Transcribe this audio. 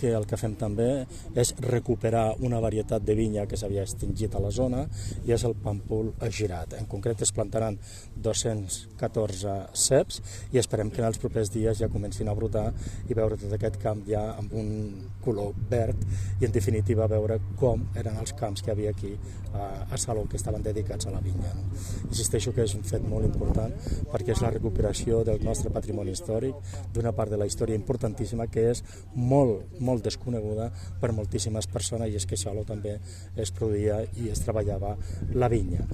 que el que fem també és recuperar una varietat de vinya que s'havia extingit a la zona, i és el pàmpol girat. En concret es plantaran 214 ceps i esperem que en els propers dies ja comencin a brotar i veure tot aquest camp ja amb un color verd i en definitiva veure com eren els camps que hi havia aquí a Salou que estaven dedicats a la vinya. Insisteixo que és un fet molt important perquè és la recuperació del nostre patrimoni històric, d'una part de la història importantíssima que és molt desconeguda per moltíssimes persones, i és que a Salou també es produïa i es treballava la vinya.